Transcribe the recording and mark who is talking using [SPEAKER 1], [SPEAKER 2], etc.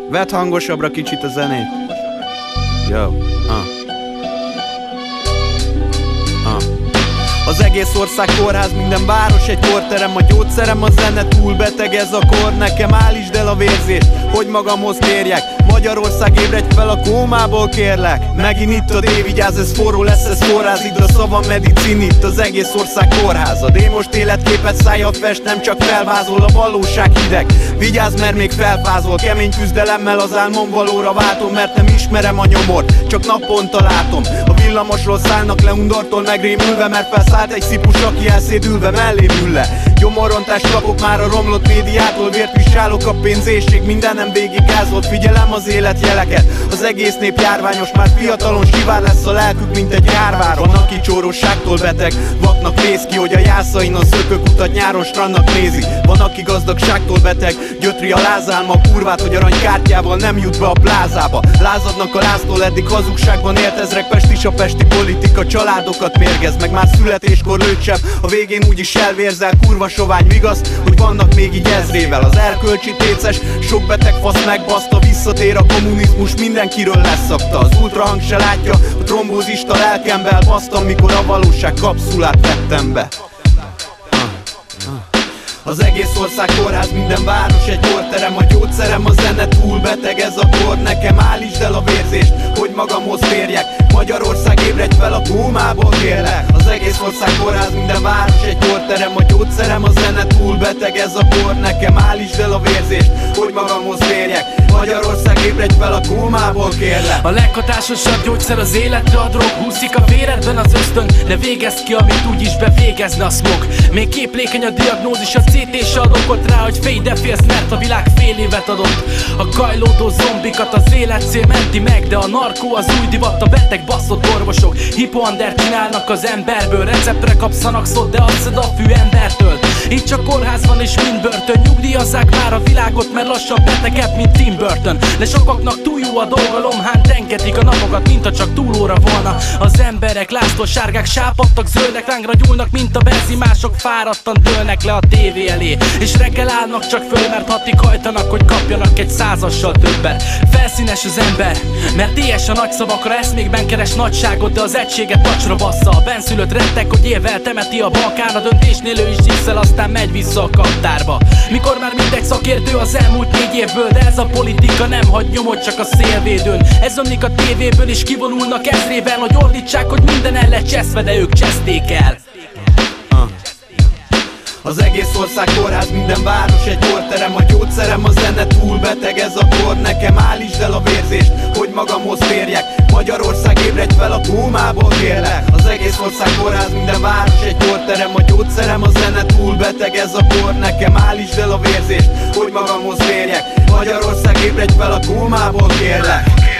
[SPEAKER 1] Vedd hangosabbra kicsit a zenét. Jó, Az egész ország kórház, minden város egy korterem. A gyógyszerem a zene, túl beteg ez a kor. Nekem állítsd el a vérzést, hogy magamhoz térjek. Magyarország, ébredj fel a kómából, kérlek. Megint itt a D, vigyázz, ez forró lesz, ez forráz. Itt a szava medicin, itt az egész ország kórházad. Én most életképet szájjal fest, nem csak felvázol, a valóság hideg. Vigyázz, mert még felfázol. Kemény küzdelemmel az álmom valóra váltom, mert nem ismerem a nyomort, csak naponta látom. A villamosról szállnak le undortól megrémülve, mert felszállt egy szipus, aki elszédülve mellém ül le. Gyomorrontást kapok már a romlott médiától, vért visálok, a pénzésség mindenem végig gázolt. Figyelem az életjeleket, az egész nép járványos, már fiatalon sivár lesz a lelkük, mint egy járváron. Van, aki csórosságtól beteg, vaknak néz ki, hogy a jászain a szökök utat nyáron strandnak nézi. Van, aki gazdagságtól beteg, gyötri a lázálma kurvát, hogy aranykártyával nem jut be a plázába. Lázadnak a láztól, eddig hazugságban élt ezrek, Pest is a pesti politika, családokat mérgez meg, már születéskor lőtsebb, a végén úgyis elvérzel, kurva sovány vigasz, hogy vannak még így ezrével. Az erkölcsi téces, sok beteg fasz megbaszta, visszatér a kommunizmus, mindenkiről leszakta. Az ultrahang se látja, a trombózista lelkembe elbasztam, mikor a valóság kapszulát vettem be. Az egész ország kórház, minden város egy korterem. A gyógyszerem a zene, túl beteg ez a kor. Nekem állítsd el a vérzést, hogy magamhoz térjek. Magyarország, ébredj fel a kómából, kérlek. Az egész ország kórház, minden város egy korterem. A gyógyszerem a zene, túl beteg ez a kor. Nekem állítsd el a vérzést, hogy magamhoz térjek. Magyarország, ébredj fel a kómából, kérlek.
[SPEAKER 2] A leghatásosabb gyógyszer az életre a drog. Húszik a véredben az ösztön, de végezd ki, amit úgyis bevégezne a smog. Még képlékeny a diagnózis, a CT se ad okot rá, hogy félj, de félsz, mert a világ fél évet adott. A kajlódó zombikat az életcél menti meg, de a narkó az új divat, a beteg baszott orvosok hipoandert csinálnak az emberből. Receptre kapsz szanaxot, de azt szed a fű embertől. Itt csak kórház van és mind börtön. Nyugdíjazzák már a világot, mert lassan betegebb, mint Tim Burton. De sokaknak túl jó a dolga, lomhán tengetik a napokat, mintha csak túlóra volna. Az emberek lászló sárgák, sápadtak, zöldek, rángra gyúlnak, mint a benzi. Mások fáradtan dőlnek le a tévé elé, és reggel állnak csak föl, mert hatig hajtanak, hogy kapjanak egy 100-assal többet. Felszínes az ember, mert ilyes a nagy szavakra, eszmékben keres nagyságot, de az egységet tacsra bassza. A benszülött rettek, hogy élvel temeti a Balkán. A döntésnél ő is hisszel, aztán megy vissza a kaptárba. Mikor már mindegy szakértő az elmúlt 4 évből, de ez a politika nem hagy nyomot, csak a szélvédőn. Ez ömlik a tévéből, és kivonulnak ezrével, hogy ordítsák, hogy minden el lett cseszve, de ők cseszték el.
[SPEAKER 1] Az egész ország kórház, minden város egy korterem. A gyógyszerem a zene, túl beteg ez a kor. Nekem állítsd el a vérzést, hogy magamhoz térjek. Magyarország, ébredj fel a kómából, kérlek. Az egész ország kórház, minden város egy korterem. A gyógyszerem a zene, túl beteg ez a kor. Nekem állítsd el a vérzést, hogy magamhoz térjek. Magyarország, ébredj fel a kómából, kérlek.